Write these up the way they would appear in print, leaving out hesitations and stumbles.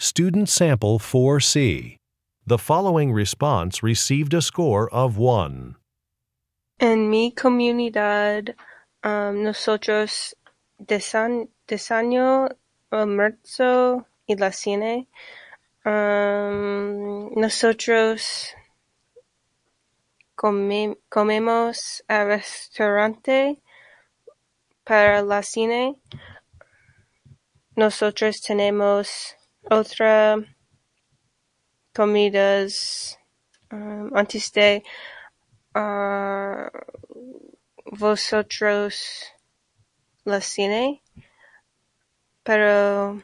Student Sample 4C. The following response received a score of 1. En mi comunidad, nosotros diseño, almuerzo y la cine. Nosotros comemos a restaurante para la cine. Nosotros tenemos otra comidas antes de vosotros la cine, pero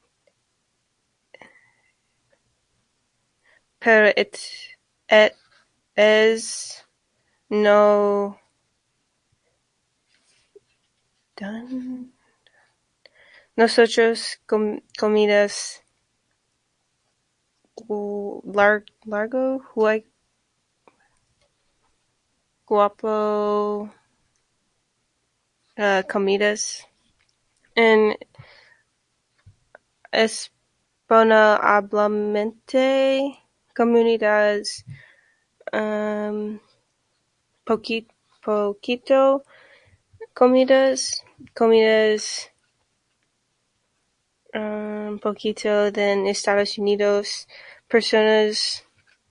it es no done. Nosotros comidas largo, guapo, comidas en hispanohablante comunidades, poquito comidas poquito de Estados Unidos, personas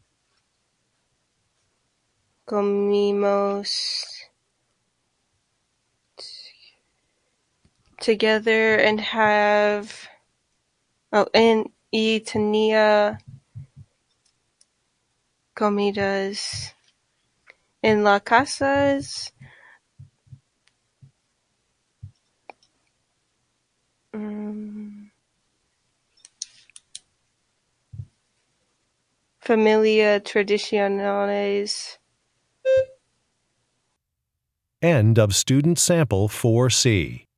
comimos together and y tenía comidas en las casas, familia tradicionales. End of Student Sample 4C.